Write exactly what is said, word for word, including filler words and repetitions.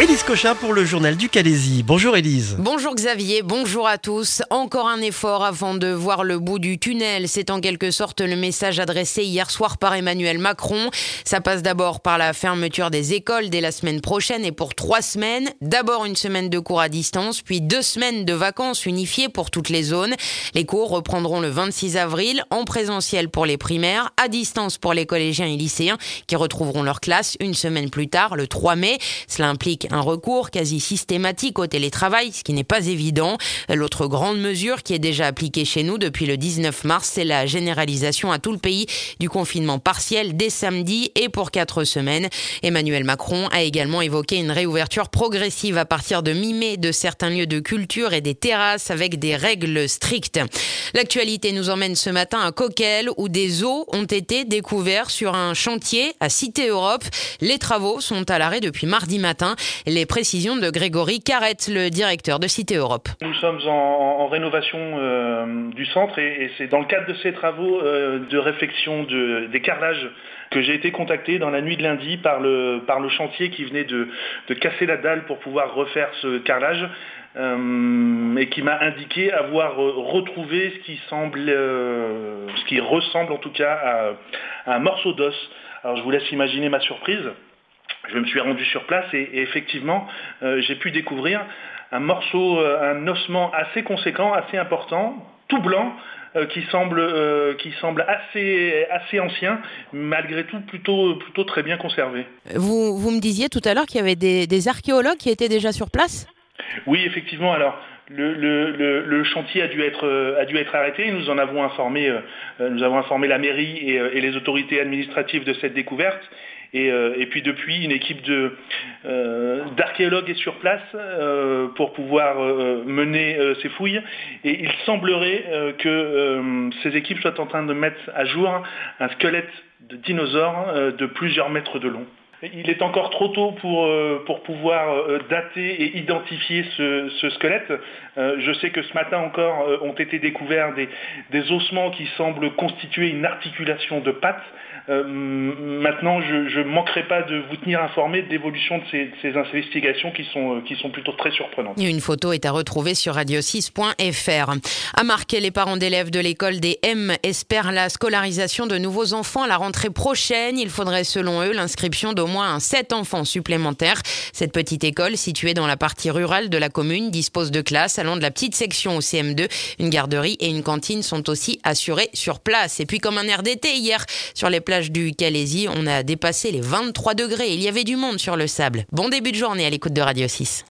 Élise Cochin pour le journal du Calaisis. Bonjour Élise. Bonjour Xavier, bonjour à tous. Encore un effort avant de voir le bout du tunnel. C'est en quelque sorte le message adressé hier soir par Emmanuel Macron. Ça passe d'abord par la fermeture des écoles dès la semaine prochaine et pour trois semaines. D'abord une semaine de cours à distance, puis deux semaines de vacances unifiées pour toutes les zones. Les cours reprendront le vingt-six avril, en présentiel pour les primaires, à distance pour les collégiens et lycéens qui retrouveront leur classe une semaine plus tard, le trois mai. Cela implique un recours quasi systématique au télétravail, ce qui n'est pas évident. L'autre grande mesure qui est déjà appliquée chez nous depuis le dix-neuf mars, c'est la généralisation à tout le pays du confinement partiel dès samedi et pour quatre semaines. Emmanuel Macron a également évoqué une réouverture progressive à partir de mi-mai de certains lieux de culture et des terrasses avec des règles strictes. L'actualité nous emmène ce matin à Coquelles où des os ont été découverts sur un chantier à Cité Europe. Les travaux sont à l'arrêt depuis mardi matin. Les précisions de Grégory Carrette, le directeur de Cité Europe. Nous sommes en, en rénovation euh, du centre et, et c'est dans le cadre de ces travaux euh, de réfection de, des carrelages que j'ai été contacté dans la nuit de lundi par le, par le chantier qui venait de, de casser la dalle pour pouvoir refaire ce carrelage. Euh, et qui m'a indiqué avoir retrouvé ce qui semble, euh, ce qui ressemble en tout cas à, à un morceau d'os. Alors je vous laisse imaginer ma surprise. Je me suis rendu sur place et, et effectivement euh, j'ai pu découvrir un morceau, euh, un ossement assez conséquent, assez important, tout blanc, euh, qui semble, euh, qui semble assez, assez ancien, malgré tout plutôt, plutôt très bien conservé. Vous, vous me disiez tout à l'heure qu'il y avait des, des archéologues qui étaient déjà sur place ? Oui, effectivement. Alors, le, le, le, le chantier a dû être a dû être arrêté. Nous en avons informé, euh, nous avons informé la mairie et, et les autorités administratives de cette découverte. Et, euh, et puis depuis, une équipe de euh, d'archéologues est sur place euh, pour pouvoir euh, mener euh, ces fouilles. Et il semblerait euh, que euh, ces équipes soient en train de mettre à jour un squelette de dinosaure euh, de plusieurs mètres de long. Il est encore trop tôt pour, euh, pour pouvoir euh, dater et identifier ce, ce squelette. Euh, je sais que ce matin encore euh, ont été découverts des, des ossements qui semblent constituer une articulation de pattes. Euh, maintenant, je ne manquerai pas de vous tenir informé de l'évolution de ces, de ces investigations qui sont, euh, qui sont plutôt très surprenantes. Une photo est à retrouver sur radio six point f r. À Marquet, les parents d'élèves de l'école des M espèrent la scolarisation de nouveaux enfants à la rentrée prochaine. Il faudrait selon eux l'inscription d'au moins sept enfants supplémentaires. Cette petite école, située dans la partie rurale de la commune, dispose de classes allant de la petite section au C M deux. Une garderie et une cantine sont aussi assurées sur place. Et puis comme un air d'été hier, sur les plages du Calaisis, on a dépassé les vingt-trois degrés. Il y avait du monde sur le sable. Bon début de journée à l'écoute de Radio six.